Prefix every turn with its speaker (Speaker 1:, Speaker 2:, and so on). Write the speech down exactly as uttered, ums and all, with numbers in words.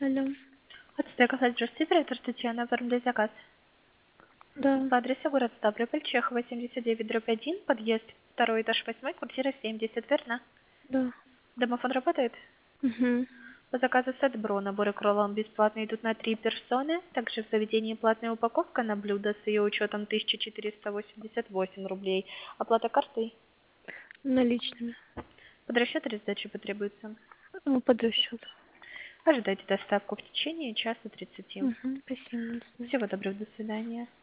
Speaker 1: Алло.
Speaker 2: Ацтека, здравствуйте, оператор Татьяна, оформляй заказ.
Speaker 1: Да,
Speaker 2: По адресу город Ставрополь, Чехова, семьдесят девять, дробь один, подъезд, второй этаж, восьмой, квартира семьдесят, верно?
Speaker 1: да.
Speaker 2: Домофон работает?
Speaker 1: Угу.
Speaker 2: По заказу Сетбро наборы к роллам бесплатно идут на три персоны. Также в заведении платная упаковка на блюдо с ее учетом тысяча четыреста восемьдесят восемь рублей. Оплата картой.
Speaker 1: Наличными.
Speaker 2: Под расчет или сдачи потребуется?
Speaker 1: Ну, под расчет.
Speaker 2: Ожидайте доставку в течение часа тридцати.
Speaker 1: Угу. Спасибо. До свидания.
Speaker 2: Всего доброго, до свидания.